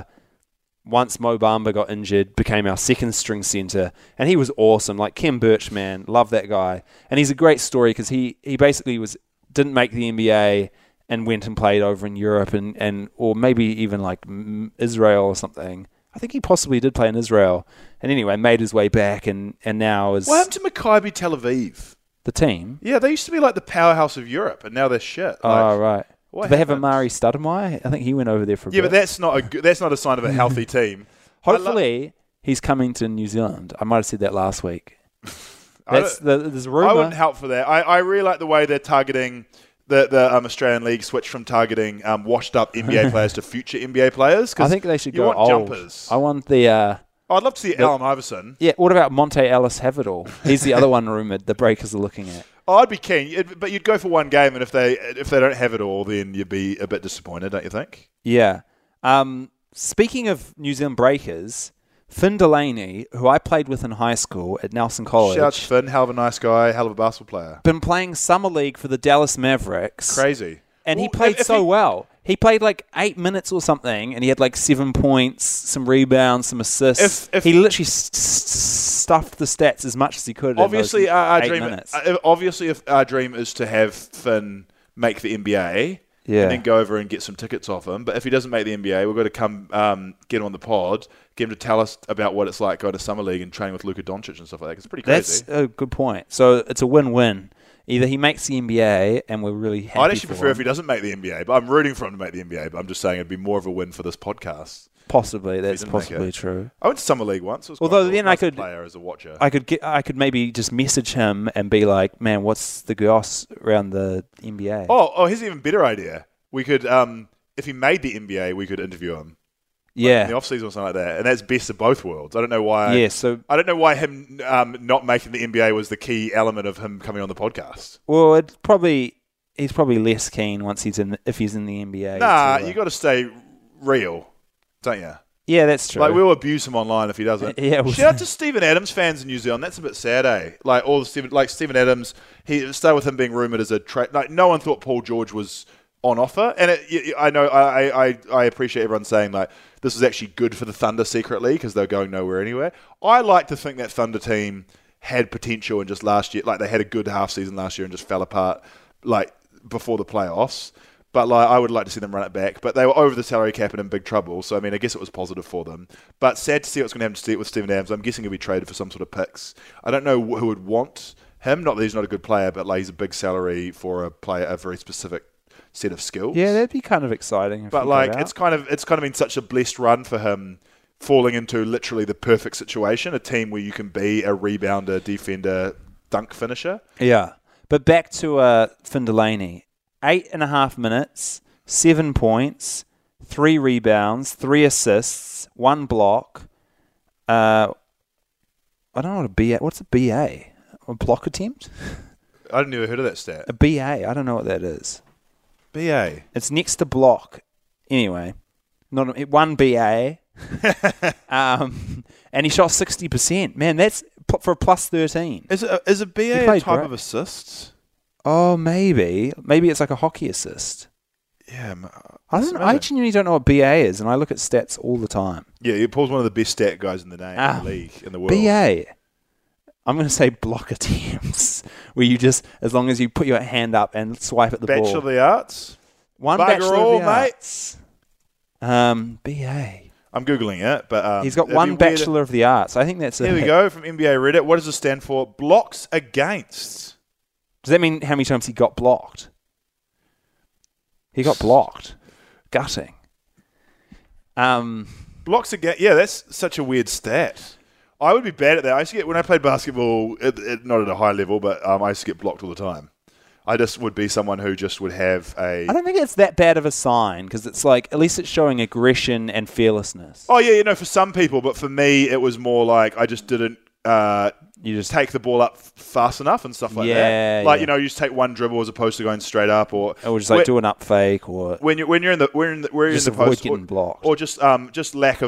once Mo Bamba got injured, became our second string centre, and he was awesome. Like Kem Birch, man, love that guy, and he's a great story because he basically didn't make the NBA and went and played over in Europe and or maybe even like Israel or something. I think he possibly did play in Israel, and anyway made his way back and now is What happened to Maccabi Tel Aviv? the team. Yeah, they used to be like the powerhouse of Europe, and now they're shit. Oh Like, right. what Do they have happened? Amari Stoudemire? I think he went over there for a Yeah, bit. but that's not a sign of a healthy team. Hopefully, he's coming to New Zealand. I might have said that last week. There's a I rumor. wouldn't help for that. I really like the way they're targeting the Australian League switch from targeting washed up NBA players to future NBA players. 'Cause I think they should you go want old. jumpers. I want the. I'd love to see Allen Iverson. Yeah, what about Monte Ellis Havital? He's the other one rumored the Breakers are looking at. Oh, I'd be keen, but you'd go for one game, and if they don't have it all, then you'd be a bit disappointed, don't you think? Yeah. Speaking of New Zealand Breakers, Finn Delaney, who I played with in high school at Nelson College, Shout out to Finn, hell of a nice guy, hell of a basketball player. been playing summer league for the Dallas Mavericks. Crazy. And he Well, played if so he- well. He played like 8 minutes or something, and he had like 7 points, some rebounds, some assists. If- he literally stuffed the stats as much as he could. Obviously, in those our 8 dream. minutes. Obviously, if our dream is to have Finn make the NBA, Yeah. and then go over and get some tickets off him. But if he doesn't make the NBA, we've got to come get him on the pod, get him to tell us about what it's like going to summer league and training with Luka Doncic and stuff like that. It's pretty crazy. That's a good point. So it's a win-win. Either he makes the NBA, and we're really happy I'd actually for prefer him. if he doesn't make the NBA, but I'm rooting for him to make the NBA. But I'm just saying it'd be more of a win for this podcast. Possibly, that's didn't make possibly it. true. I went to summer league once. It was quite Although cool. then Nice I could- player as a watcher. I could maybe just message him and be like, "Man, what's the goss around the NBA?" Oh, here's an even better idea. We could, if he made the NBA, we could interview him. yeah, In the off season or something like that, and that's best of both worlds. I don't know why. yeah. So, I don't know why him not making the NBA was the key element of him coming on the podcast. well, he's probably less keen once if he's in the NBA. Nah, to, you got to stay real, don't you? yeah, that's true. Like we'll abuse him online if he doesn't. Yeah, we'll- Shout out to Stephen Adams fans in New Zealand. That's a bit sad, eh? Like all the Stephen Adams. He started with him being rumored as a trade. Like no one thought Paul George was on offer, and I know I appreciate everyone saying like this is actually good for the Thunder secretly because they're going nowhere anywhere. I like to think that Thunder team had potential and just last year, like they had a good half season last year and just fell apart like before the playoffs. But like I would like to see them run it back. But they were over the salary cap and in big trouble. So I mean, I guess it was positive for them. But sad to see what's going to happen with Stephen Adams. I'm guessing he'll be traded for some sort of picks. I don't know who would want him. Not that he's not a good player, but like he's a big salary for a very specific set of skills. yeah, that'd be kind of exciting. If But he like got out. it's kind of been such a blessed run for him, falling into literally the perfect situation. A team where you can be a rebounder, defender, dunk finisher. Yeah. But back to Finn Delaney. 8.5 minutes, 7 points, 3 rebounds, 3 assists, 1 block. I don't know what a BA... What's a BA? A block attempt? I'd never heard of that stat. A BA. I don't know what that is. BA. It's next to block. Anyway, one BA. And he shot 60%. Man, that's for a plus 13. Is a BA He a played type great. of assists? Oh, maybe. Maybe it's like a hockey assist. Yeah, I don't know. I genuinely don't know what BA is, and I look at stats all the time. Yeah, Paul's one of the best stat guys in the league, in the world. BA. I'm going to say block attempts, where you just, as long as you put your hand up and swipe at the Bachelor ball. of the Arts. One Bugger Bachelor all, of the Arts. BA. I'm Googling it, but... He's got it'd one be weird- Bachelor of the Arts. I think that's a Here we hit. go, from NBA Reddit. What does this stand for? Blocks against. Does that mean how many times he got blocked? He got blocked. Gutting. Blocks against. Yeah, that's such a weird stat. I would be bad at that. I used to get, when I played basketball, not at a high level, but I used to get blocked all the time. I just would be someone who just would have a... I don't think it's that bad of a sign because it's like, at least it's showing aggression and fearlessness. Oh, yeah, for some people, but for me, it was more like I just didn't You just take the ball up fast enough and stuff like Yeah, that. Like, yeah. you just take one dribble as opposed to going straight up, or just like do an up fake or when you're in the just the avoid post, getting blocked. or just lack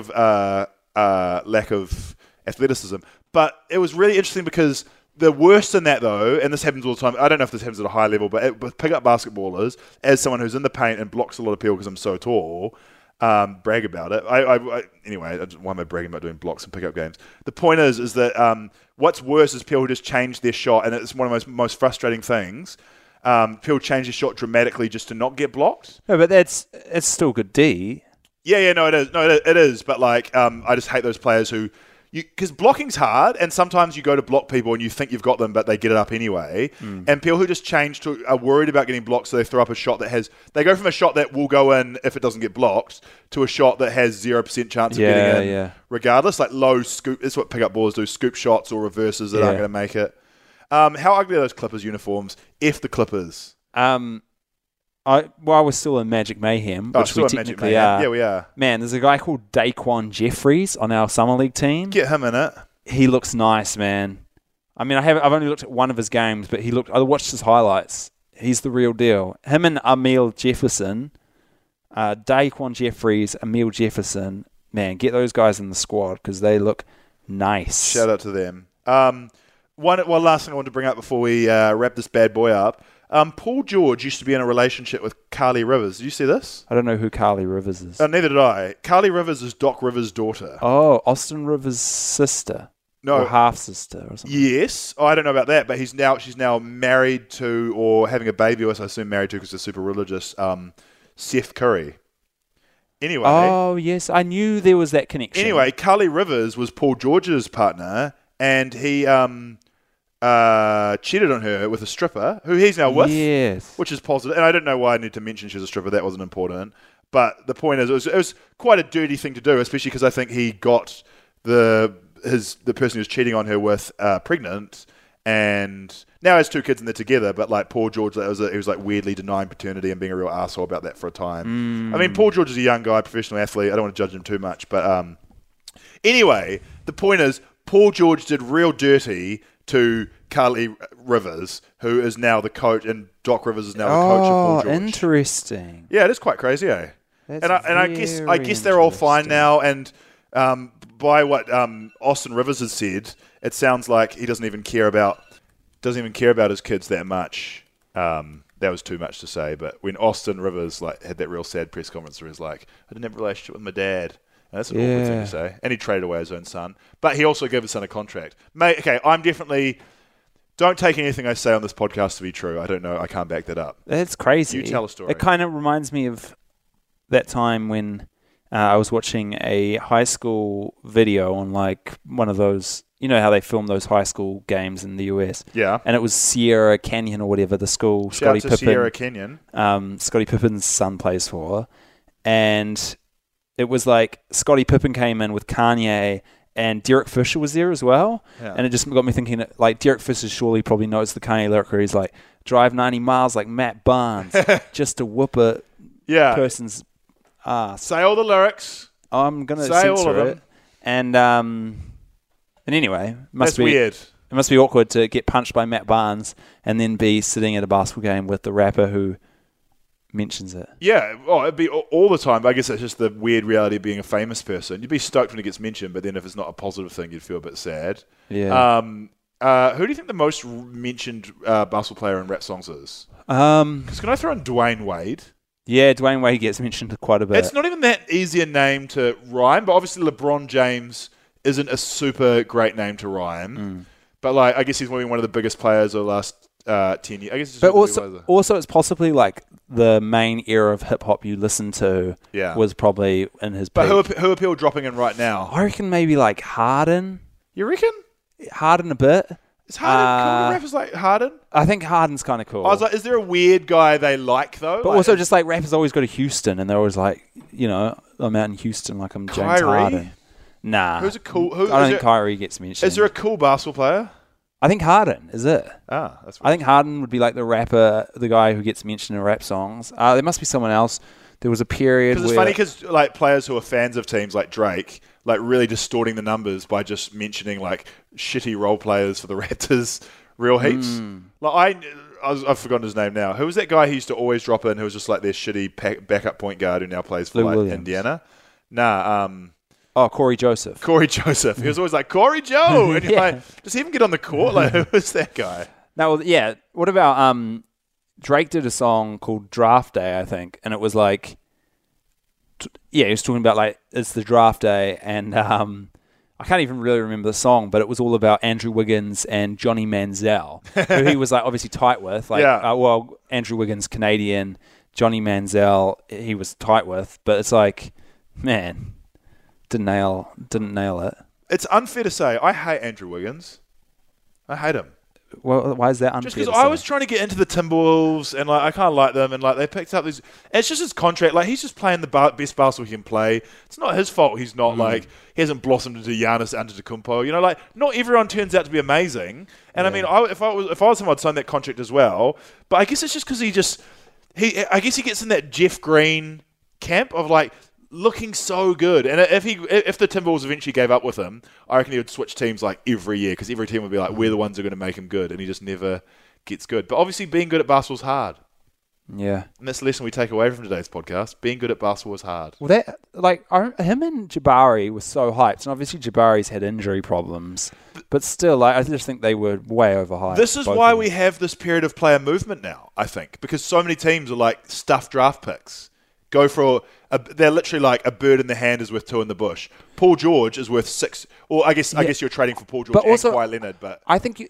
of athleticism. But it was really interesting because the worst in that, though, and this happens all the time, I don't know if this happens at a high level, but with pick-up basketballers, as someone who's in the paint and blocks a lot of people because I'm so tall, brag about it. Anyway, why am I bragging about doing blocks and pick-up games? The point is that what's worse is people who just change their shot, and it's one of the most frustrating things. People change their shot dramatically just to not get blocked. No, but it's still good D. Yeah, no, it is. No, it is. But I just hate those players who, because blocking's hard, and sometimes you go to block people and you think you've got them, but they get it up anyway. And people who just change are worried about getting blocked, so they throw up a shot they go from a shot that will go in if it doesn't get blocked to a shot that has 0% chance of getting in, regardless. Like low scoop. That's what pickup ballers do: scoop shots or reverses that aren't going to make it. How ugly are those Clippers uniforms? If the Clippers. While we're still in Magic Mayhem, which we technically are. Yeah, we are. Man, there's a guy called Daquan Jeffries on our Summer League team. Get him in it. He looks nice, man. I mean, I've only looked at one of his games, but I watched his highlights. He's the real deal. Him and Emil Jefferson, Daquan Jeffries, Emil Jefferson, man, get those guys in the squad because they look nice. Shout out to them. One last thing I want to bring up before we wrap this bad boy up. Paul George used to be in a relationship with Carly Rivers. Did you see this? I don't know who Carly Rivers is. Neither did I. Carly Rivers is Doc Rivers' daughter. Oh, Austin Rivers' sister. No. Or half-sister or something. Yes. I don't know about that, but she's now married to, or having a baby with, I assume married to because they're super religious, Seth Curry. Anyway. Oh, yes. I knew there was that connection. Anyway, Carly Rivers was Paul George's partner, and he cheated on her with a stripper, who he's now with, yes, which is positive. And I don't know why I need to mention she's a stripper. That wasn't important. But the point is, it was quite a dirty thing to do, especially because I think he got the person who was cheating on her with pregnant, and now has 2 kids and they're together. But like Paul George, he was like weirdly denying paternity and being a real asshole about that for a time. I mean, Paul George is a young guy, professional athlete. I don't want to judge him too much, but anyway, the point is, Paul George did real dirty to Carly Rivers, who is now the coach, and Doc Rivers is now the coach of Paul George. Interesting. Yeah, it is quite crazy, eh? That's And I guess they're all fine now. And by what Austin Rivers has said, it sounds like he doesn't even care about his kids that much. That was too much to say. But when Austin Rivers had that real sad press conference where he's like, "I didn't have a relationship with my dad." And that's an awkward thing to say. And he traded away his own son, but he also gave his son a contract. Mate, okay, I'm definitely. Don't take anything I say on this podcast to be true. I don't know. I can't back that up. That's crazy. You tell a story. It kind of reminds me of that time when I was watching a high school video on like one of those, you know how they film those high school games in the US? Yeah. And it was Sierra Canyon or whatever the school Shout Scottie out to Pippen. Sierra Canyon. Scottie Pippen's son plays for. And it was like Scottie Pippen came in with Kanye and Derek Fisher was there as well. Yeah. And it just got me thinking, like, Derek Fisher surely probably knows the Kanye lyric where he's like, drive 90 miles like Matt Barnes just to whoop a person's ass. Say all the lyrics. I'm going to say all of censor them. it. And anyway, that's weird. It must be awkward to get punched by Matt Barnes and then be sitting at a basketball game with the rapper who mentions it. Yeah, it'd be all the time. But I guess that's just the weird reality of being a famous person. You'd be stoked when it gets mentioned, but then if it's not a positive thing, you'd feel a bit sad. Yeah. Who do you think the most mentioned basketball player in rap songs is? Because can I throw in Dwayne Wade? Yeah, Dwayne Wade gets mentioned quite a bit. It's not even that easy a name to rhyme, but obviously LeBron James isn't a super great name to rhyme. But I guess he's one of the biggest players of the last 10 years. I guess. But also it's possibly like the main era of hip hop you listen to was probably in his peak. But who are people dropping in right now? I reckon maybe like Harden. You reckon? Harden a bit. Is Harden cool to rappers like Harden? I think Harden's kind of cool. I was like, is there a weird guy they like though? But also just like rappers always go to Houston and they're always like, you know, I'm out in Houston like I'm James Kyrie? Harden. Nah. Who's a cool? I don't think Kyrie gets mentioned. Is there a cool basketball player? I think Harden, is it? That's I think Harden would be like the rapper, the guy who gets mentioned in rap songs. There must be someone else. There was a period where... Because it's funny because like players who are fans of teams like Drake, like really distorting the numbers by just mentioning like shitty role players for the Raptors real heaps. Like I've forgotten his name now. Who was that guy who used to always drop in who was just like their shitty backup point guard who now plays for Lou like Williams. Indiana? Corey Joseph. Corey Joseph. He was always like, Corey Joe! And you're like, does he even get on the court? Like, who is that guy? No, well, yeah. What about Drake did a song called Draft Day, I think, and it was like, he was talking about like it's the draft day, and I can't even really remember the song, but it was all about Andrew Wiggins and Johnny Manziel, who he was like obviously tight with. Like, Andrew Wiggins Canadian, Johnny Manziel he was tight with, but it's like, man, didn't nail it. It's unfair to say I hate Andrew Wiggins. I hate him. Well, why is that unfair? Just because I was trying to get into the Timberwolves and like I kind of like them and like they picked up these. It's just his contract. Like he's just playing the best basketball he can play. It's not his fault. He's not like he hasn't blossomed into Giannis Antetokounmpo. You know, like not everyone turns out to be amazing. And I mean, if I was him, I'd sign that contract as well. But I guess it's just because I guess he gets in that Jeff Green camp of like looking so good. And if the Timberwolves eventually gave up with him, I reckon he would switch teams like every year because every team would be like, we're the ones who are going to make him good, and he just never gets good. But obviously being good at basketball is hard. Yeah. And that's the lesson we take away from today's podcast. Being good at basketball is hard. Well, him and Jabari was so hyped, and obviously Jabari's had injury problems, but still, I just think they were way overhyped. This is why we have this period of player movement now, I think, because so many teams are like stuffed draft picks. Go for they're literally like a bird in the hand is worth two in the bush. Paul George is worth 6. Or I guess you're trading for Paul George and Kawhi Leonard. But I think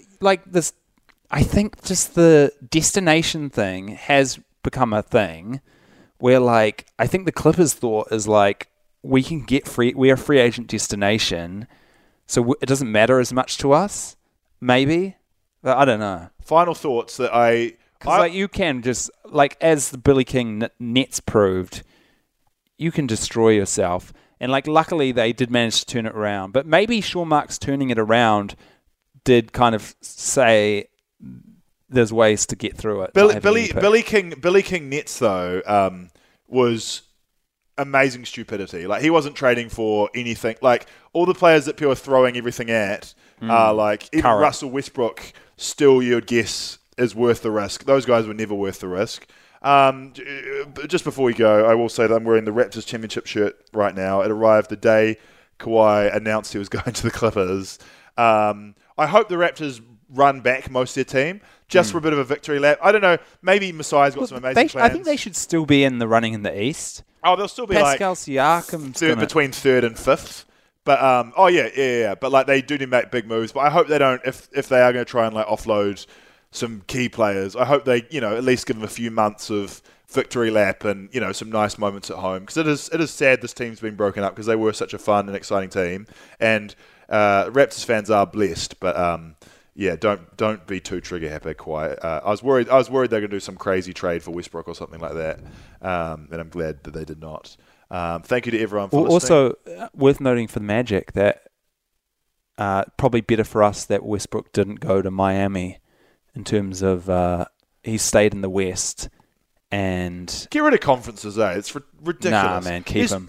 I think just the destination thing has become a thing where like I think the Clippers thought is like we can get free. We're a free agent destination, so it doesn't matter as much to us. Maybe, but I don't know. Final thoughts that Because like you can just like as the Billy King Nets proved, you can destroy yourself. And like luckily they did manage to turn it around. But maybe Sean Marks turning it around did kind of say there's ways to get through it. Billy King Nets though was amazing stupidity. Like he wasn't trading for anything. Like all the players that people are throwing everything at are like even Russell Westbrook still you would guess is worth the risk. Those guys were never worth the risk. Just before we go, I will say that I'm wearing the Raptors championship shirt right now. It arrived the day Kawhi announced he was going to the Clippers. I hope the Raptors run back most of their team just for a bit of a victory lap. I don't know. Maybe Masai's got some amazing plans. I think they should still be in the running in the East. Oh, they'll still be Pascal Siakam's between third and fifth. But yeah. But like they do need to make big moves. But I hope they don't. If they are going to try and like offload some key players, I hope they, at least give them a few months of victory lap and, some nice moments at home. Because it is sad this team's been broken up because they were such a fun and exciting team. And Raptors fans are blessed, but don't be too trigger happy. Quite. I was worried they're going to do some crazy trade for Westbrook or something like that. And I'm glad that they did not. Thank you to everyone for listening. Also, worth noting for the Magic that probably better for us that Westbrook didn't go to Miami. In terms of, he stayed in the West and... Get rid of conferences, eh? It's ridiculous. Nah, man, keep him.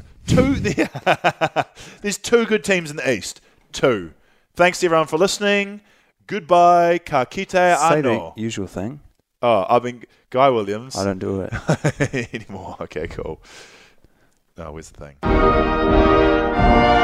There's 2 good teams in the East. 2. Thanks to everyone for listening. Goodbye. Ka kite ano. Say the usual thing. Oh, I've been Guy Williams. I don't do it. anymore. Okay, cool. Oh, where's the thing?